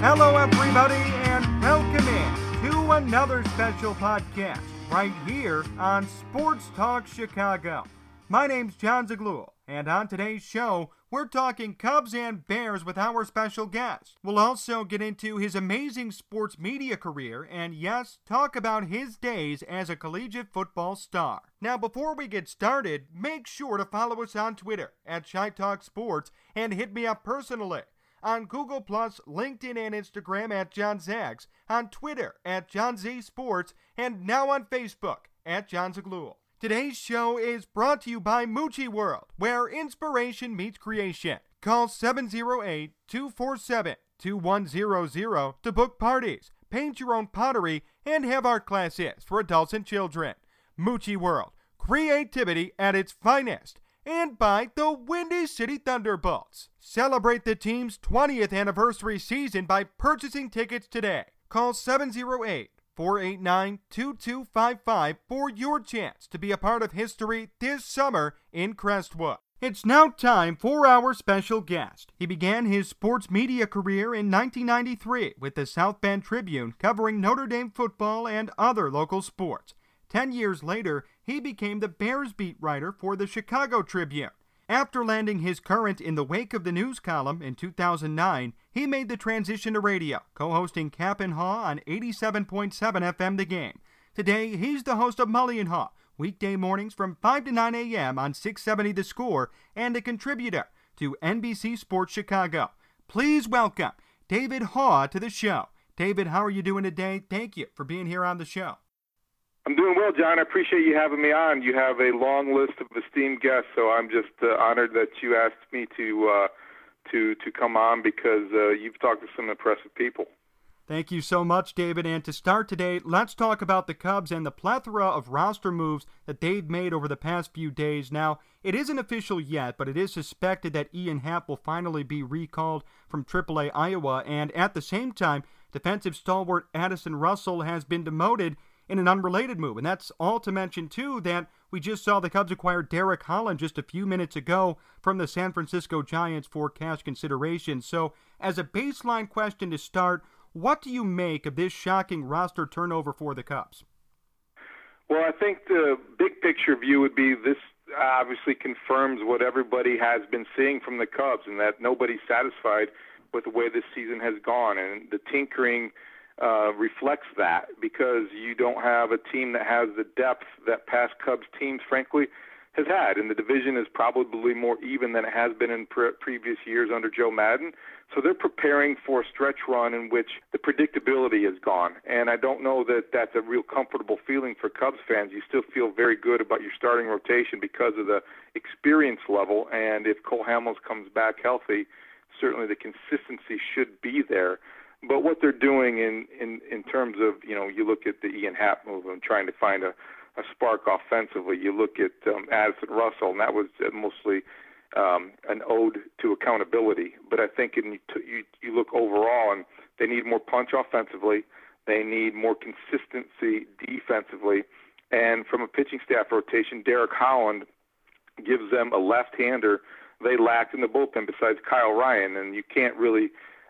Hello, everybody, and welcome in to another special podcast right here on Sports Talk Chicago. My name's John Zaglul, and on today's show, we're talking Cubs and Bears with our special guest. We'll also get into his amazing sports media career and, yes, talk about his days as a collegiate football star. Now, before we get started, make sure to follow us on Twitter at ChiTalkSports and hit me up personally on Google+, LinkedIn, and Instagram at John Zags, on Twitter at John Z Sports, and now on Facebook at John Zaglul. Today's show is brought to you by Mucci World, where inspiration meets creation. Call 708-247-2100 to book parties, paint your own pottery, and have art classes for adults and children. Mucci World, creativity at its finest. And by the Windy City Thunderbolts. Celebrate the team's 20th anniversary season by purchasing tickets today. Call 708-489-2255 for your chance to be a part of history this summer in Crestwood. It's now time for our special guest. He began his sports media career in 1993 with the South Bend Tribune, covering Notre Dame football and other local sports. 10 years later, he became the Bears beat writer for the Chicago Tribune. After landing his current In the Wake of the News column in 2009, he made the transition to radio, co-hosting Cap and Haw on 87.7 FM The Game. Today, he's the host of Mully and Haw, weekday mornings from 5 to 9 a.m. on 670 The Score, and a contributor to NBC Sports Chicago. Please welcome David Haw to the show. David, how are you doing today? Thank you for being here on the show. I'm doing well, John. I appreciate you having me on. You have a long list of esteemed guests, so I'm just honored that you asked me to come on because you've talked to some impressive people. Thank you so much, David. And to start today, let's talk about the Cubs and the plethora of roster moves that they've made over the past few days. Now, it isn't official yet, but it is suspected that Ian Happ will finally be recalled from AAA Iowa. And at the same time, defensive stalwart Addison Russell has been demoted in an unrelated move. And that's all to mention, too, that we just saw the Cubs acquire Derek Holland just a few minutes ago from the San Francisco Giants for cash consideration. So, as a baseline question to start, what do you make of this shocking roster turnover for the Cubs? Well, I think the big picture view would be this obviously confirms what everybody has been seeing from the Cubs, and that nobody's satisfied with the way this season has gone. And the tinkering reflects that, because you don't have a team that has the depth that past Cubs teams, frankly, has had. And the division is probably more even than it has been in previous years under Joe Maddon. So they're preparing for a stretch run in which the predictability is gone. And I don't know that that's a real comfortable feeling for Cubs fans. You still feel very good about your starting rotation because of the experience level. And if Cole Hamels comes back healthy, certainly the consistency should be there. But what they're doing in terms of, you look at the Ian Happ move and trying to find a spark offensively. You look at Addison Russell, and that was mostly an ode to accountability. But I think you look overall, and they need more punch offensively. They need more consistency defensively. And from a pitching staff rotation, Derek Holland gives them a left-hander they lacked in the bullpen besides Kyle Ryan. And you can't really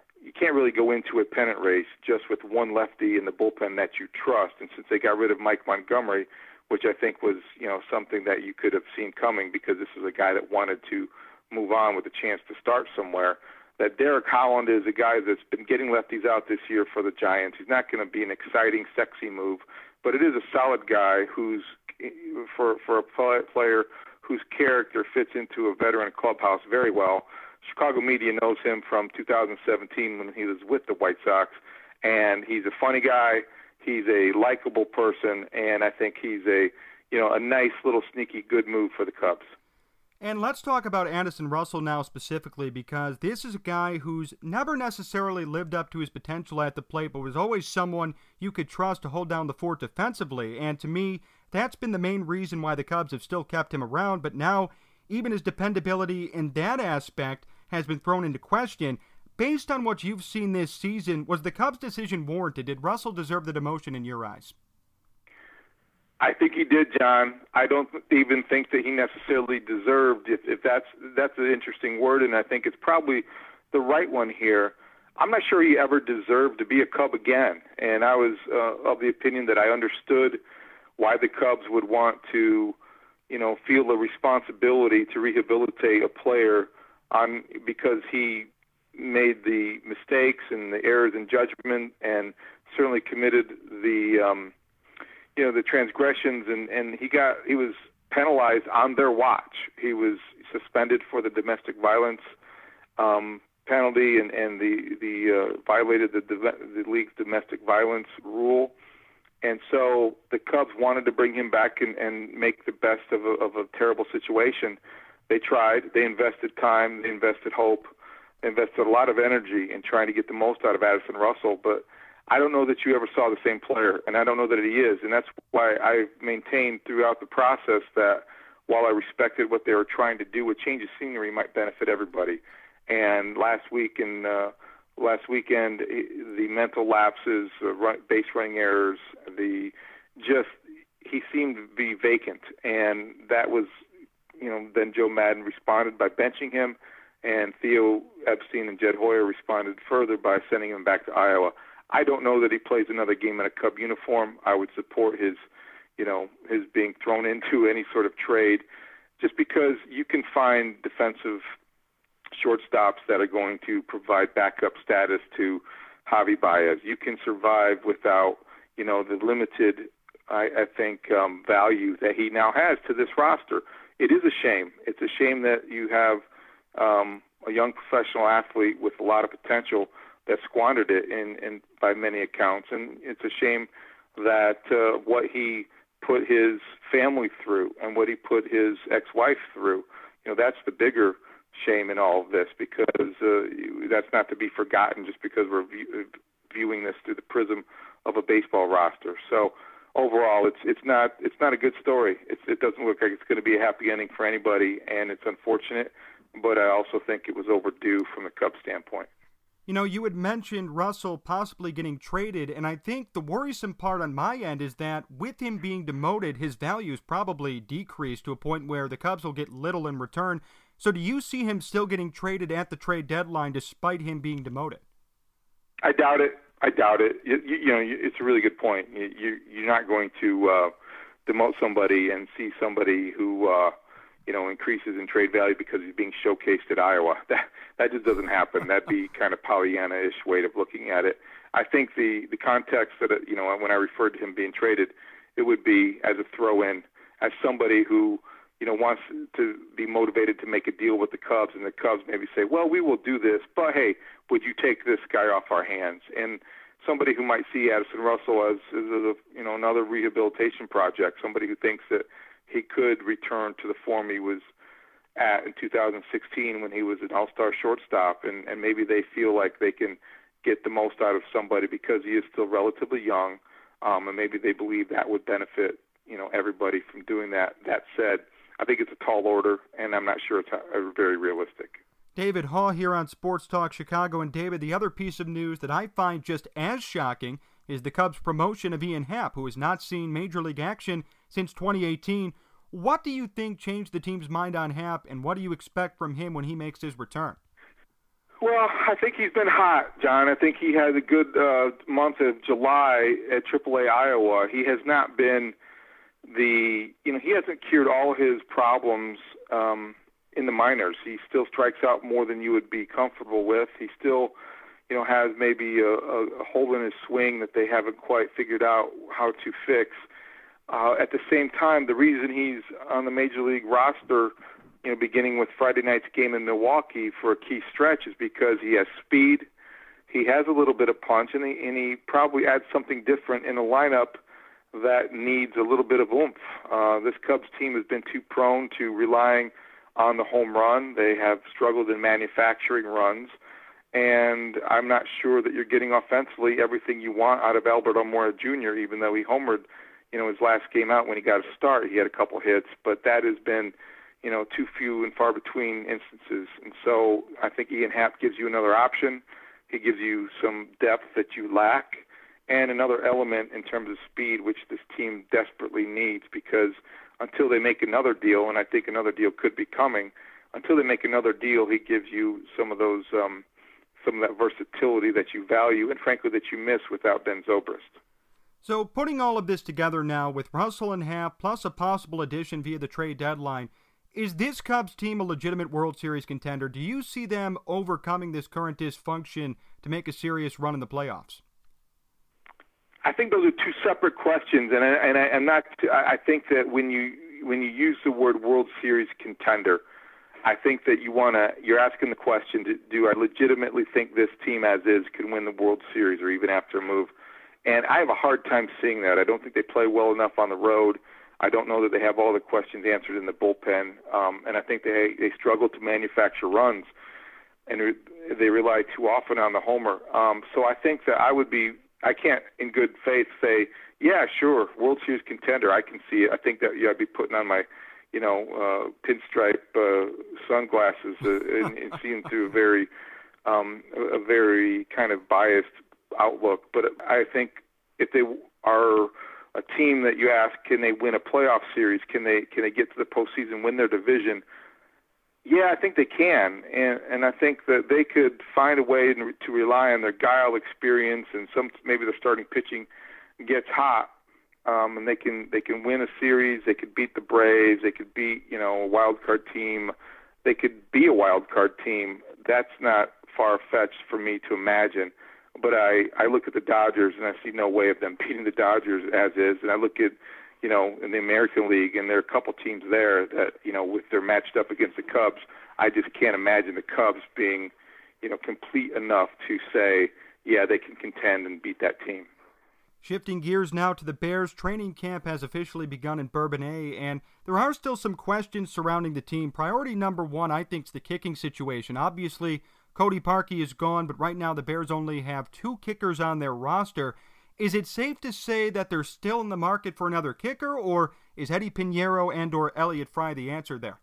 go into a pennant race just with one lefty in the bullpen that you trust. And since they got rid of Mike Montgomery, which I think was, something that you could have seen coming, because this is a guy that wanted to move on with a chance to start somewhere, that Derek Holland is a guy that's been getting lefties out this year for the Giants. He's not going to be an exciting, sexy move, but it is a solid guy who's, for a player whose character fits into a veteran clubhouse very well. Chicago media knows him from 2017 when he was with the White Sox, and he's a funny guy. He's a likable person, and I think he's a nice little sneaky good move for the Cubs. And let's talk about Addison Russell now specifically, because this is a guy who's never necessarily lived up to his potential at the plate, but was always someone you could trust to hold down the fort defensively. And to me, that's been the main reason why the Cubs have still kept him around. But now, even his dependability in that aspect has been thrown into question. Based on what you've seen this season, was the Cubs' decision warranted? Did Russell deserve the demotion in your eyes? I think he did, John. I don't even think that he necessarily deserved, if that's an interesting word, and I think it's probably the right one here. I'm not sure he ever deserved to be a Cub again. And I was of the opinion that I understood why the Cubs would want to, feel a responsibility to rehabilitate a player because he made the mistakes and the errors in judgment and certainly committed the transgressions, and he was penalized on their watch. He was suspended for the domestic violence penalty, and the violated the league's domestic violence rule. And so the Cubs wanted to bring him back and make the best of a terrible situation. They tried. They invested time. They invested hope. They invested a lot of energy in trying to get the most out of Addison Russell. But I don't know that you ever saw the same player, and I don't know that he is. And that's why I maintained throughout the process that while I respected what they were trying to do, a change of scenery might benefit everybody. And last weekend, the mental lapses, base running errors, he seemed to be vacant, and that was, then Joe Maddon responded by benching him, and Theo Epstein and Jed Hoyer responded further by sending him back to Iowa. I don't know that he plays another game in a Cub uniform. I would support his being thrown into any sort of trade, just because you can find defensive shortstops that are going to provide backup status to Javi Baez. You can survive without, the limited, I think, value that he now has to this roster. It is a shame. It's a shame that you have a young professional athlete with a lot of potential that squandered it in by many accounts, and it's a shame that what he put his family through and what he put his ex-wife through, that's the bigger shame in all of this, because that's not to be forgotten just because we're viewing this through the prism of a baseball roster. So overall, it's not a good story. It doesn't look like it's going to be a happy ending for anybody, and it's unfortunate, but I also think it was overdue from the Cubs standpoint. You had mentioned Russell possibly getting traded, and I think the worrisome part on my end is that with him being demoted, his values probably decreased to a point where the Cubs will get little in return. So do you see him still getting traded at the trade deadline despite him being demoted? I doubt it. It's a really good point. You're not going to demote somebody and see somebody who increases in trade value because he's being showcased at Iowa. That just doesn't happen. That'd be kind of Pollyanna-ish way of looking at it. I think the context that, when I referred to him being traded, it would be as a throw-in, as somebody who, wants to be motivated to make a deal with the Cubs, and the Cubs maybe say, well, we will do this, but hey, would you take this guy off our hands? And somebody who might see Addison Russell as another rehabilitation project, somebody who thinks that he could return to the form he was at in 2016 when he was an all-star shortstop, and maybe they feel like they can get the most out of somebody because he is still relatively young, and maybe they believe that would benefit everybody from doing that. That said, I think it's a tall order, and I'm not sure it's very realistic. David Haugh here on Sports Talk Chicago. And David, the other piece of news that I find just as shocking is the Cubs' promotion of Ian Happ, who has not seen Major League action since 2018. What do you think changed the team's mind on Happ, and what do you expect from him when he makes his return? Well, I think he's been hot, John. I think he had a good month of July at AAA Iowa. He has not been he hasn't cured all his problems in the minors. He still strikes out more than you would be comfortable with. He still, has maybe a hole in his swing that they haven't quite figured out how to fix. At the same time, the reason he's on the Major League roster, beginning with Friday night's game in Milwaukee for a key stretch, is because he has speed, he has a little bit of punch, and he probably adds something different in a lineup that needs a little bit of oomph. This Cubs team has been too prone to relying on the home run. They have struggled in manufacturing runs, and I'm not sure that you're getting offensively everything you want out of Albert Almora Jr., even though he homered, his last game out when he got a start. He had a couple hits, but that has been, too few and far between instances. And so I think Ian Happ gives you another option. He gives you some depth that you lack, and another element in terms of speed, which this team desperately needs, because until they make another deal, and I think another deal could be coming, until they make another deal, he gives you some of those some of that versatility that you value and, frankly, that you miss without Ben Zobrist. So putting all of this together now with Russell and Happ plus a possible addition via the trade deadline, is this Cubs team a legitimate World Series contender? Do you see them overcoming this current dysfunction to make a serious run in the playoffs? I think those are two separate questions, and I'm not. I think that when you use the word World Series contender, I think that you're asking the question: do I legitimately think this team as is can win the World Series, or even after a move? And I have a hard time seeing that. I don't think they play well enough on the road. I don't know that they have all the questions answered in the bullpen, and I think they struggle to manufacture runs, and they rely too often on the homer. So I think that I can't in good faith say, yeah, sure, World Series contender. I can see it. I think that I'd be putting on my, pinstripe sunglasses and seeing through a very kind of biased outlook. But I think if they are a team that you ask, can they win a playoff series? Can they get to the postseason, win their division? Yeah, I think they can, and I think that they could find a way to rely on their guile experience, and maybe their starting pitching gets hot, and they can win a series. They could beat the Braves. They could beat a wild card team. They could be a wild card team. That's not far fetched for me to imagine. But I look at the Dodgers and I see no way of them beating the Dodgers as is, and I look at in the American League, and there are a couple teams there that, with they're matched up against the Cubs, I just can't imagine the Cubs being, complete enough to say, yeah, they can contend and beat that team. Shifting gears now to the Bears, training camp has officially begun in Bourbonnais, and there are still some questions surrounding the team. Priority number one, I think, is the kicking situation. Obviously, Cody Parkey is gone, but right now the Bears only have 2 kickers on their roster. Is it safe to say that they're still in the market for another kicker, or is Eddie Pinheiro and or Elliott Fry the answer there?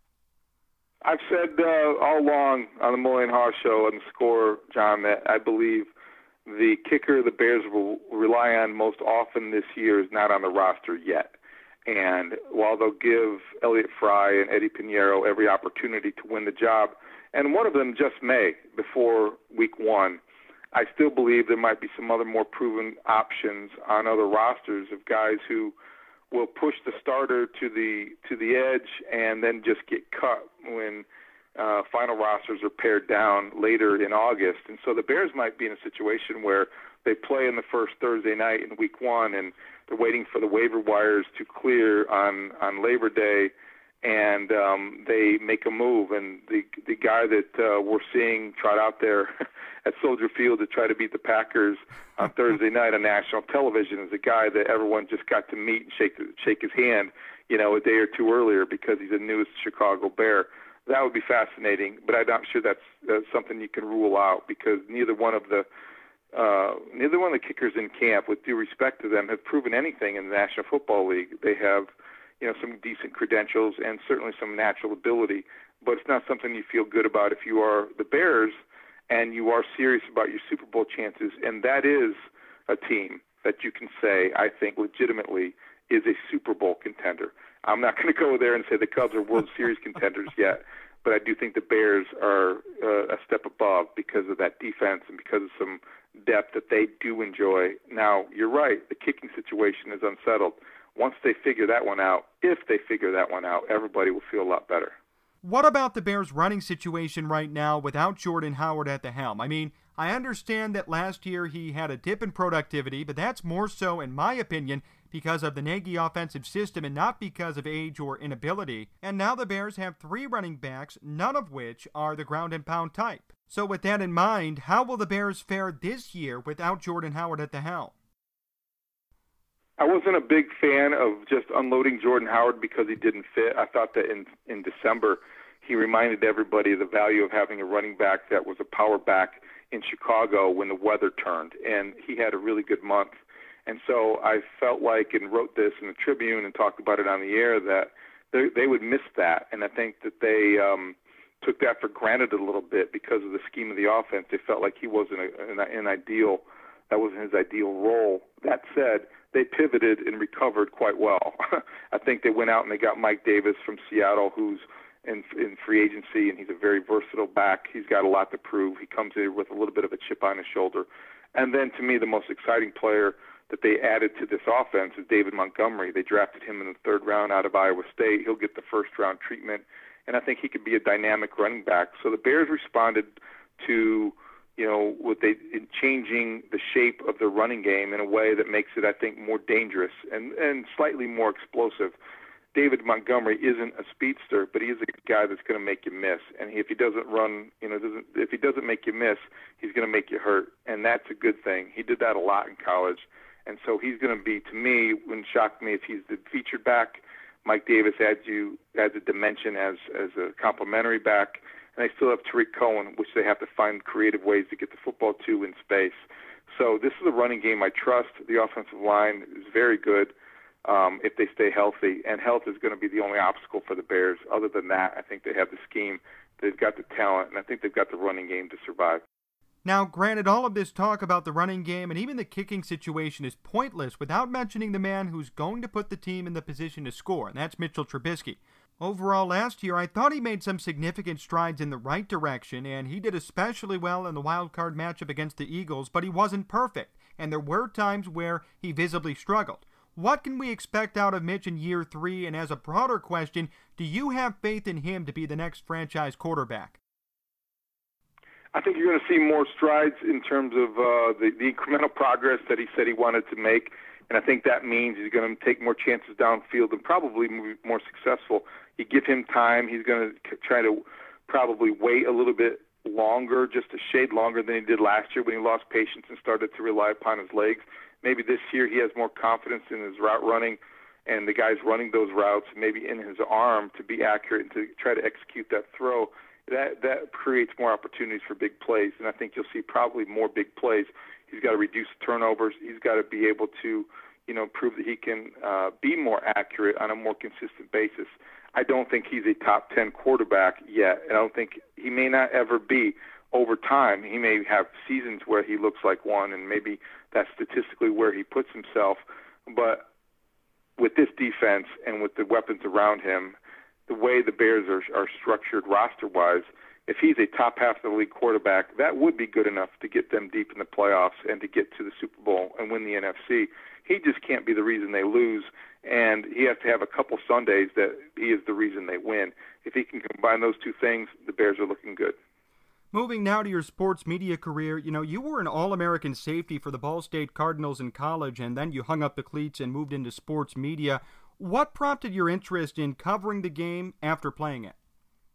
I've said all along on the Mully and Haw show on the Score, John, that I believe the kicker the Bears will rely on most often this year is not on the roster yet. And while they'll give Elliott Fry and Eddie Pinheiro every opportunity to win the job, and one of them just may before week 1, I still believe there might be some other more proven options on other rosters of guys who will push the starter to the edge and then just get cut when final rosters are pared down later in August. And so the Bears might be in a situation where they play in the first Thursday night in week 1, and they're waiting for the waiver wires to clear on Labor Day, and they make a move. And the guy that we're seeing trot out there at Soldier Field to try to beat the Packers on Thursday night on national television is a guy that everyone just got to meet and shake his hand, a day or two earlier because he's the newest Chicago Bear. That would be fascinating, but I'm not sure that's something you can rule out because neither one of the kickers in camp, with due respect to them, have proven anything in the National Football League. They have some decent credentials and certainly some natural ability, but it's not something you feel good about if you are the Bears and you are serious about your Super Bowl chances, and that is a team that you can say, I think, legitimately is a Super Bowl contender. I'm not going to go there and say the Cubs are World Series contenders yet, but I do think the Bears are a step above because of that defense and because of some depth that they do enjoy. Now, you're right, the kicking situation is unsettled. Once they figure that one out, if they figure that one out, everybody will feel a lot better. What about the Bears' running situation right now without Jordan Howard at the helm? I mean, I understand that last year he had a dip in productivity, but that's more so, in my opinion, because of the Nagy offensive system and not because of age or inability. And now the Bears have 3 running backs, none of which are the ground and pound type. So with that in mind, how will the Bears fare this year without Jordan Howard at the helm? I wasn't a big fan of just unloading Jordan Howard because he didn't fit. I thought that in December he reminded everybody of the value of having a running back that was a power back in Chicago when the weather turned, and he had a really good month. And so I felt like, and wrote this in the Tribune and talked about it on the air, that they would miss that. And I think that they took that for granted a little bit because of the scheme of the offense. They felt like he wasn't that wasn't his ideal role. That said, they pivoted and recovered quite well. I think they went out and they got Mike Davis from Seattle, who's in free agency, and he's a very versatile back. He's got a lot to prove. He comes in with a little bit of a chip on his shoulder. And then, to me, the most exciting player that they added to this offense is David Montgomery. They drafted him in the third round out of Iowa State. He'll get the first-round treatment, and I think he could be a dynamic running back. So the Bears responded to, in changing the shape of their running game in a way that makes it, I think, more dangerous and slightly more explosive. David Montgomery isn't a speedster, but he is a guy that's going to make you miss. And if he doesn't run, if he doesn't make you miss, he's going to make you hurt, and that's a good thing. He did that a lot in college, and so he's going to be, to me, wouldn't shock me if he's the featured back. Mike Davis adds a dimension as a complementary back, and they still have Tariq Cohen, which they have to find creative ways to get the football to in space. So this is a running game I trust. The offensive line is very good. If they stay healthy, and health is going to be the only obstacle for the Bears. Other than that, I think they have the scheme, they've got the talent, and I think they've got the running game to survive. Now, granted, all of this talk about the running game and even the kicking situation is pointless without mentioning the man who's going to put the team in the position to score, and that's Mitchell Trubisky. Overall, last year, I thought he made some significant strides in the right direction, and he did especially well in the wild card matchup against the Eagles, but he wasn't perfect, and there were times where he visibly struggled. What can we expect out of Mitch in year 3? And as a broader question, do you have faith in him to be the next franchise quarterback? I think you're going to see more strides in terms of the incremental progress that he said he wanted to make. And I think that means he's going to take more chances downfield and probably be more successful. You give him time, he's going to try to probably wait a little bit longer, just a shade longer than he did last year when he lost patience and started to rely upon his legs. Maybe this year he has more confidence in his route running and the guys running those routes, maybe in his arm to be accurate and to try to execute that throw. That creates more opportunities for big plays, and I think you'll see probably more big plays. He's got to reduce turnovers. He's got to be able to, prove that he can be more accurate on a more consistent basis. I don't think he's a top 10 quarterback yet, and I don't think he may not ever be. Over time, he may have seasons where he looks like one, and maybe that's statistically where he puts himself. But with this defense and with the weapons around him, the way the Bears are structured roster-wise, if he's a top half of the league quarterback, that would be good enough to get them deep in the playoffs and to get to the Super Bowl and win the NFC. He just can't be the reason they lose, and he has to have a couple Sundays that he is the reason they win. If he can combine those two things, the Bears are looking good. Moving now to your sports media career, you were an All-American safety for the Ball State Cardinals in college, and then you hung up the cleats and moved into sports media. What prompted your interest in covering the game after playing it?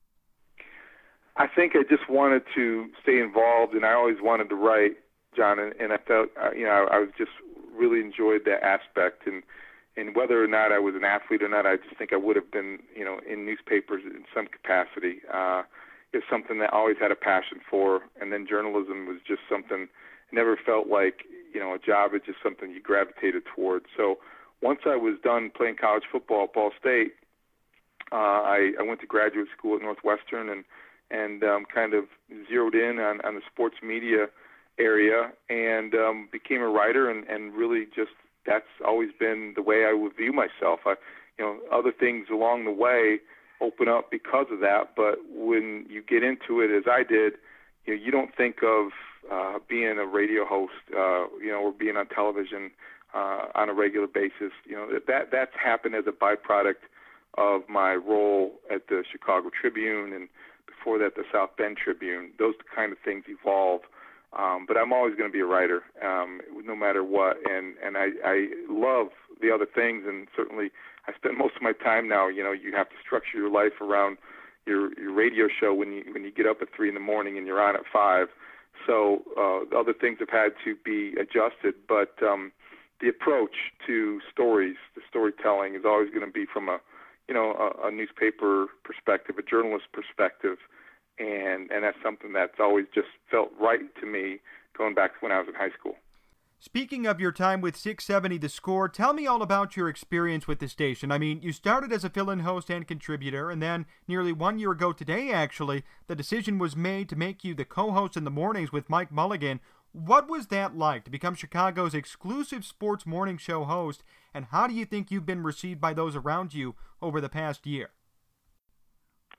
I think I just wanted to stay involved, and I always wanted to write, John, and I felt, I was just really enjoyed that aspect, and whether or not I was an athlete or not, I just think I would have been, in newspapers in some capacity. It's something that I always had a passion for, and then journalism was just something, never felt like, a job. It's just something you gravitated towards. So once I was done playing college football at Ball State, I went to graduate school at Northwestern and kind of zeroed in on the sports media area and became a writer, and really just that's always been the way I would view myself. Other things along the way open up because of that, but when you get into it as I did, you don't think of being a radio host, or being on television on a regular basis. That's happened as a byproduct of my role at the Chicago Tribune, and before that the South Bend Tribune. Those kind of things evolve. But I'm always going to be a writer, no matter what, and I love the other things, and certainly I spend most of my time now. You have to structure your life around your radio show when you get up at 3 a.m. and you're on at 5. So other things have had to be adjusted, but the approach to stories, the storytelling, is always going to be from a newspaper perspective, a journalist perspective, and that's something that's always just felt right to me going back to when I was in high school. Speaking of your time with 670 The Score, tell me all about your experience with the station. I mean, you started as a fill-in host and contributor, and then nearly 1 year ago today, actually, the decision was made to make you the co-host in the mornings with Mike Mulligan. What was that like, to become Chicago's exclusive sports morning show host, and how do you think you've been received by those around you over the past year?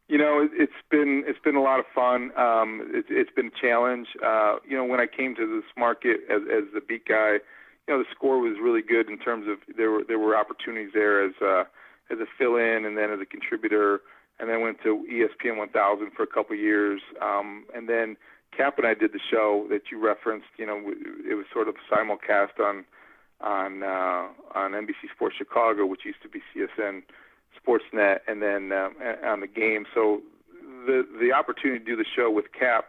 It's been a lot of fun. It's been a challenge. When I came to this market as the beat guy, the score was really good in terms of there were opportunities there as a fill-in and then as a contributor, and then went to ESPN 1000 for a couple of years, and then Cap and I did the show that you referenced. It was sort of simulcast on NBC Sports Chicago, which used to be CSN Sportsnet, and then on the game. So the opportunity to do the show with Cap,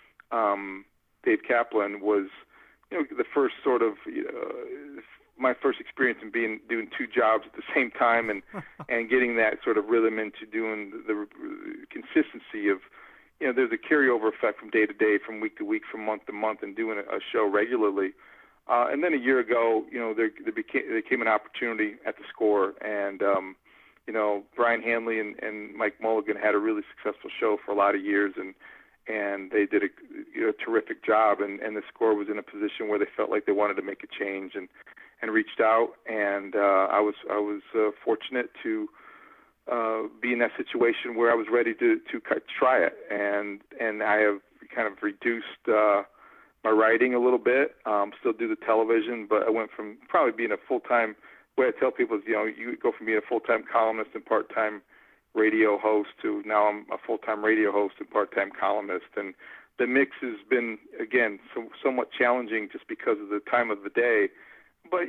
Dave Kaplan, was the first sort of my first experience in doing two jobs at the same time, and getting that sort of rhythm into doing the consistency of there's a carryover effect from day to day, from week to week, from month to month, and doing a show regularly. And then a year ago, there came an opportunity at the Score, and Brian Hanley and Mike Mulligan had a really successful show for a lot of years, and they did a terrific job, and the Score was in a position where they felt like they wanted to make a change, and reached out, and I was fortunate to be in that situation where I was ready to try it, and I have kind of reduced my writing a little bit. Still do the television, but I went from probably being a full-time. Way I tell people is, you go from being a full-time columnist and part-time radio host to now I'm a full-time radio host and part-time columnist, and the mix has been, again, somewhat challenging just because of the time of the day. But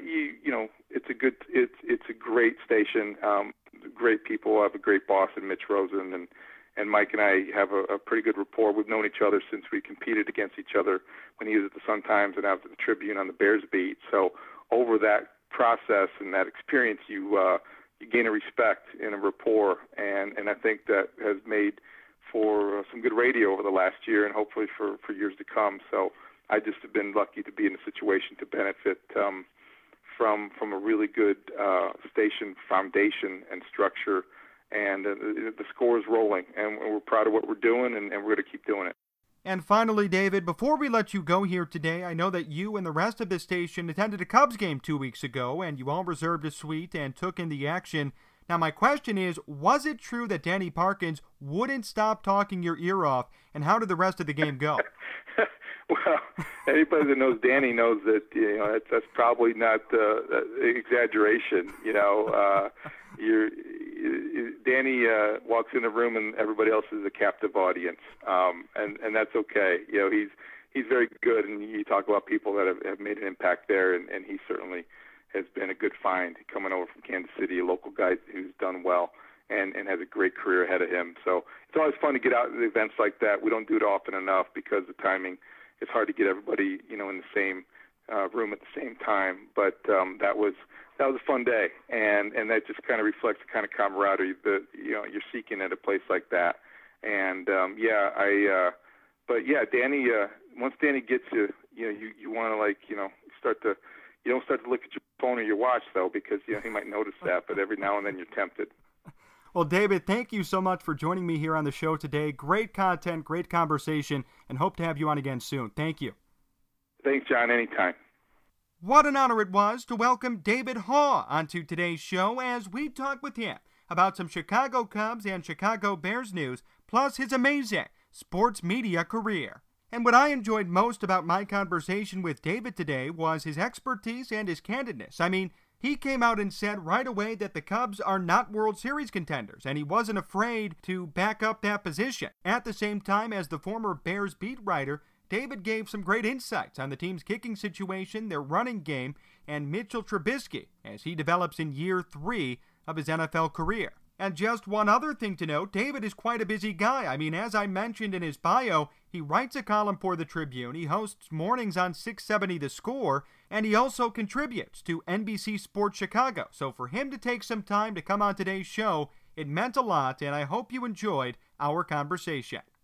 it's a great station, great people. I have a great boss in Mitch Rosen, and Mike and I have a pretty good rapport. We've known each other since we competed against each other when he was at the Sun-Times and I was at the Tribune on the Bears beat. So over that process and that experience, you gain a respect and a rapport, and I think that has made for some good radio over the last year and hopefully for years to come. So I just have been lucky to be in a situation to benefit from a really good station foundation and structure, and the Score is rolling, and we're proud of what we're doing, and we're going to keep doing it. And finally, David, before we let you go here today, I know that you and the rest of the station attended a Cubs game 2 weeks ago, and you all reserved a suite and took in the action. Now, my question is, was it true that Danny Parkins wouldn't stop talking your ear off, and how did the rest of the game go? Well, anybody that knows Danny knows that that's probably not exaggeration. Danny walks in a room and everybody else is a captive audience, and that's okay. He's very good, and you talk about people that have made an impact there, and he certainly has been a good find coming over from Kansas City, a local guy who's done well and has a great career ahead of him. So it's always fun to get out to events like that. We don't do it often enough because the timing. It's hard to get everybody, in the same room at the same time. But that was a fun day, and that just kind of reflects the kind of camaraderie that you're seeking at a place like that. And Danny. Once Danny gets you, you want to start to. You don't start to look at your phone or your watch though, because he might notice that. But every now and then you're tempted. Well, David, thank you so much for joining me here on the show today. Great content, great conversation, and hope to have you on again soon. Thank you. Thanks, John. Anytime. What an honor it was to welcome David Haugh onto today's show as we talk with him about some Chicago Cubs and Chicago Bears news, plus his amazing sports media career. And what I enjoyed most about my conversation with David today was his expertise and his candidness. I mean, he came out and said right away that the Cubs are not World Series contenders, and he wasn't afraid to back up that position. At the same time, as the former Bears beat writer, David gave some great insights on the team's kicking situation, their running game, and Mitchell Trubisky as he develops in year 3 of his NFL career. And just one other thing to note, David is quite a busy guy. I mean, as I mentioned in his bio, he writes a column for the Tribune, he hosts mornings on 670 The Score, and he also contributes to NBC Sports Chicago. So for him to take some time to come on today's show, it meant a lot, and I hope you enjoyed our conversation.